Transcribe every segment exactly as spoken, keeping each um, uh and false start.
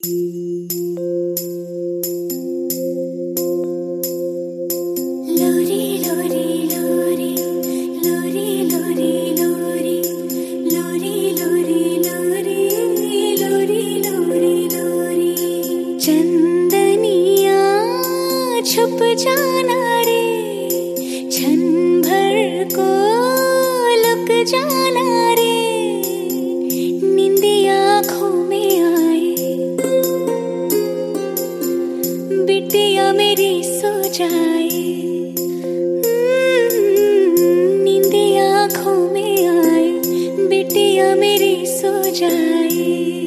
लोरी लोरी लोरी लोरी लोरी लोरी लोरी लोरी लोरी लोरी लोरी लोरी चंदनिया छुप जाना रे, क्षण भर को लुक जाना रे, नींदिया आँखों में आए, बिटिया मेरी सो जाए, नींदिया आँखों में आए, बिटिया मेरी सो जाए,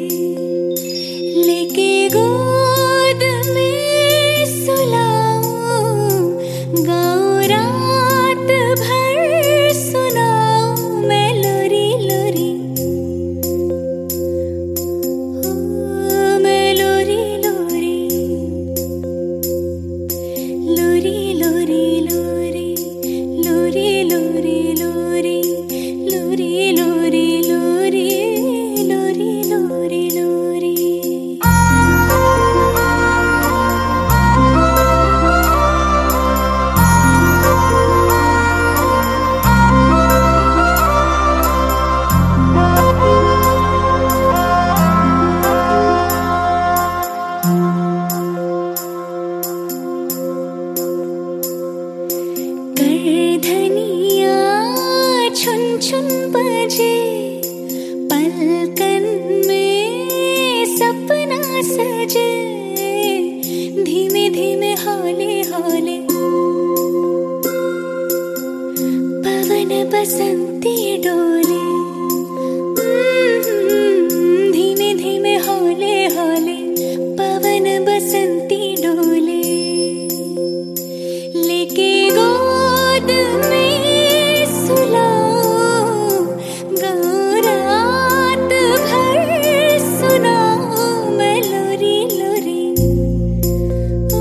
लेके गोद में सुलाऊं, गाऊं रात भर सुनाऊं मैं लोरी लोरी, ओ मैं लोरी लोरी, लोरी लोरी लोरी लोरी लोरी लोरी लोरी लोरी लोरी लोरी लोरी लोरी। करधनिया छुन छुन बजे, पलकन में सपना सजे, धीमे धीमे हौले हौले पवन बसंती डोले, धीमे धीमे हौले हौले पवन बसंती डोले, लेके गोद में सुलाऊं, गाऊं रात भर सुनाऊं मैं लोरी लोरी, ओ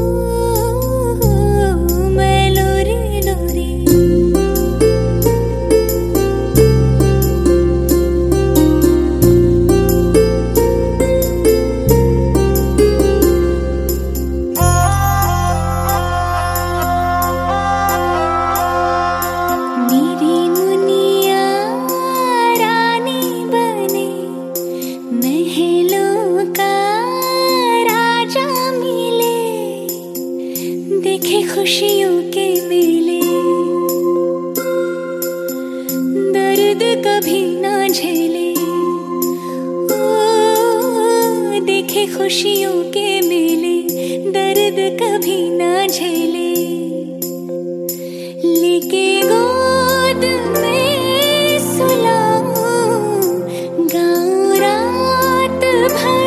मैं लोरी लोरी। मेरी मुनिया रानी बने, महलों का राजा मिले, देखे खुशियों के मेले, दर्द कभी ना झेले, ओ देखे खुशियों के मेले, दर्द कभी ना झेले, लेके गोद में सुलाऊं, गाऊं रात भर